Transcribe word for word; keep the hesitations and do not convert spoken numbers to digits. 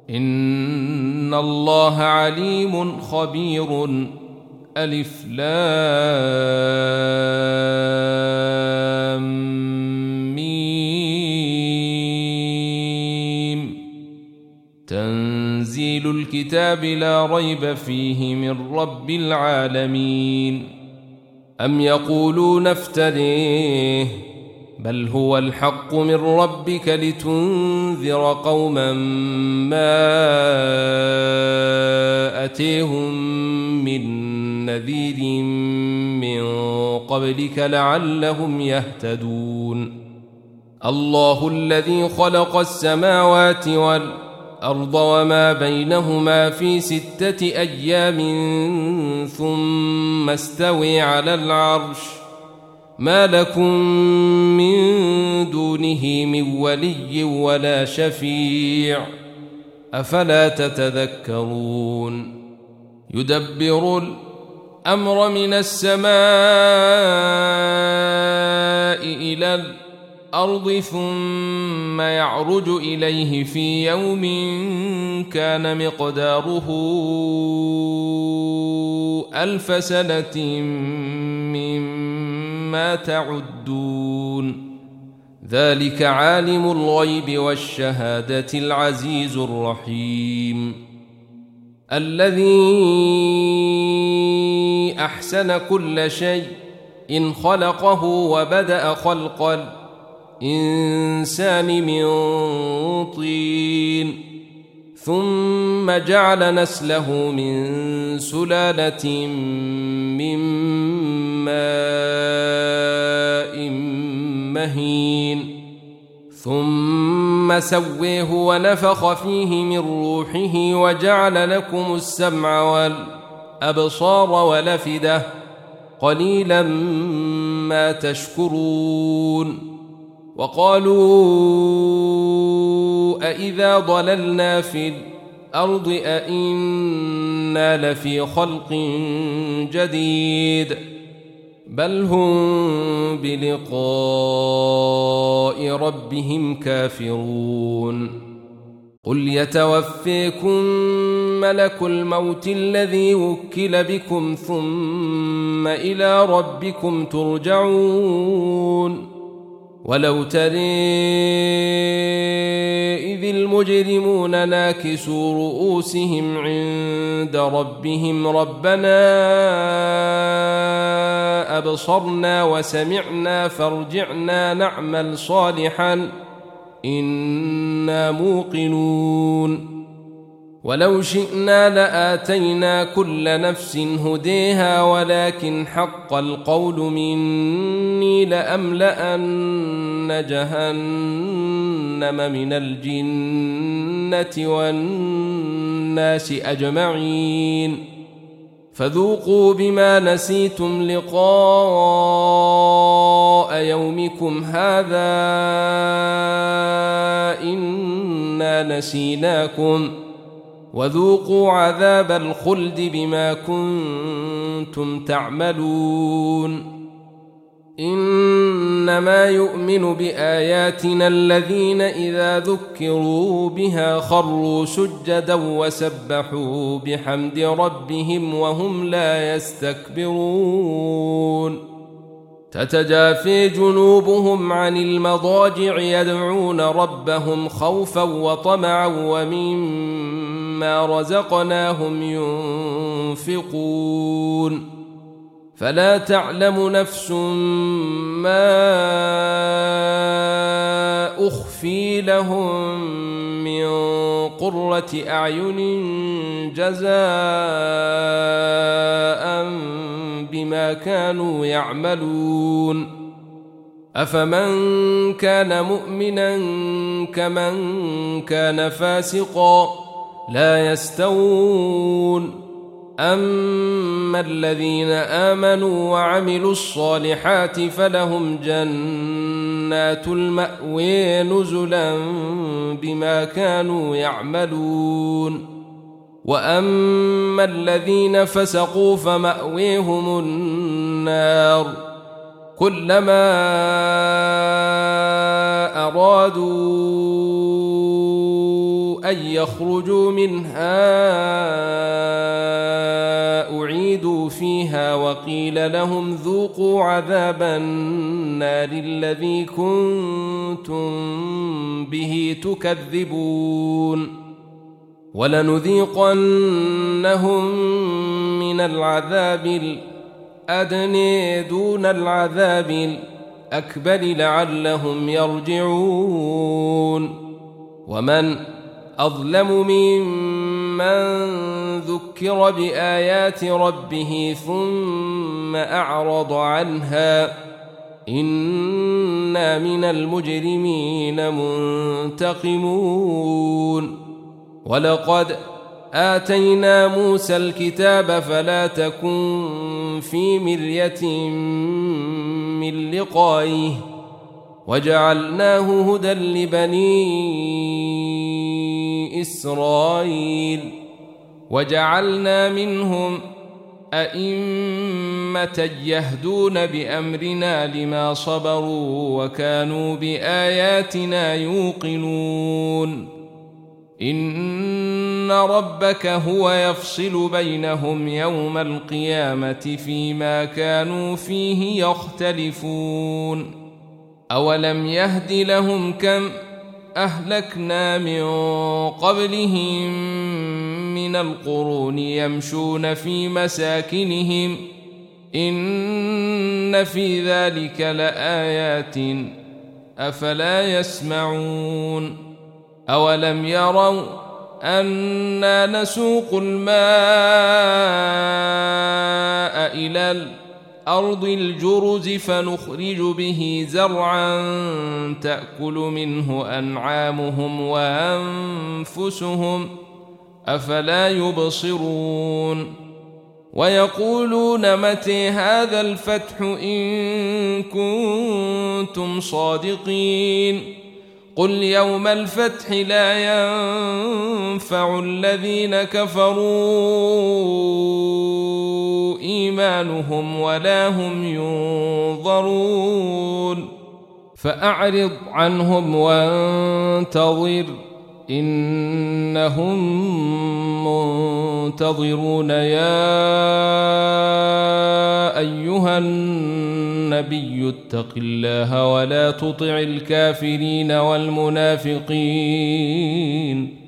إن الله عليم خبير. ألف لام ميم. تنزيل الكتاب لا ريب فيه من رب العالمين. أم يقولون افتريه بل هو الحق من ربك لتنذر قوما ما أتيهم من نذير من قبلك لعلهم يهتدون. الله الذي خلق السماوات والأرض وما بينهما في ستة أيام ثم استوي على العرش ما لكم من دونه من ولي ولا شفيع أفلا تتذكرون. يدبر الأمر من السماء إلى الأرض ثم يعرج إليه في يوم كان مقداره ألف سنة مما تعدون. ذلك عالم الغيب والشهادة العزيز الرحيم الذي أحسن كل شيء إن خلقه وبدأ خلق الإنسان من طين ثم جعل نسله من سلالة من ماء مهين ثم سويه ونفخ فيه من روحه وجعل لكم السمع والأبصار والأفئدة قليلا ما تشكرون. وقالوا أإذا ضللنا في الأرض أإنا لفي خلق جديد بل هم بلقاء ربهم كافرون. قل يتوفيكم ملك الموت الذي وكل بكم ثم إلى ربكم ترجعون. ولو ترى إذ المجرمون ناكسوا رؤوسهم عند ربهم ربنا أبصرنا وسمعنا فارجعنا نعمل صالحا إنا موقنون. ولو شئنا لآتينا كل نفس هديها ولكن حق القول مني لأملأن جهنم من الجنة والناس أجمعين فذوقوا بما نسيتم لقاء يومكم هذا إنا نسيناكم وذوقوا عذاب الخلد بما كنتم تعملون. إنما يؤمن بآياتنا الذين إذا ذكروا بها خروا سجدا وسبحوا بحمد ربهم وهم لا يستكبرون. تتجافي جنوبهم عن المضاجع يدعون ربهم خوفا وطمعا ومما رزقناهم ينفقون. فلا تعلم نفس ما أخفي لهم من قرة أعين جزاء بما كانوا يعملون. أفمن كان مؤمنا كمن كان فاسقا لا يستوون. أما الذين آمنوا وعملوا الصالحات فلهم جنات المأوى نزلا بما كانوا يعملون. وأما الذين فسقوا فمأويهم النار كلما أرادوا أن يخرجوا منها أعيدوا فيها وقيل لهم ذوقوا عذاب النار الذي كنتم به تكذبون ولنذيقنهم من العذاب الأدنى دون العذاب الأكبر لعلهم يرجعون ومن أظلم ممن ذكر بآيات ربه ثم أعرض عنها إنا من المجرمين منتقمون ولقد آتينا موسى الكتاب فلا تكن في مرية من لقائه وجعلناه هدى لبني إسرائيل وجعلنا منهم أئمة يهدون بأمرنا لما صبروا وكانوا بآياتنا يوقنون إن ربك هو يفصل بينهم يوم القيامة فيما كانوا فيه يختلفون أولم يهد لهم كم أهلكنا من قبلهم من القرون يمشون في مساكنهم إن في ذلك لآيات أفلا يسمعون أولم يروا أنا نسوق الماء إلى الأرض الجرز فنخرج به زرعا تأكل منه أنعامهم وأنفسهم أفلا يبصرون ويقولون متى هذا الفتح إن كنتم صادقين قل يوم الفتح لا ينفع الذين كفروا إيمانهم ولا هم ينظرون فأعرض عنهم وانتظر إنهم منتظرون يا أيها النبي اتق الله ولا تطع الكافرين والمنافقين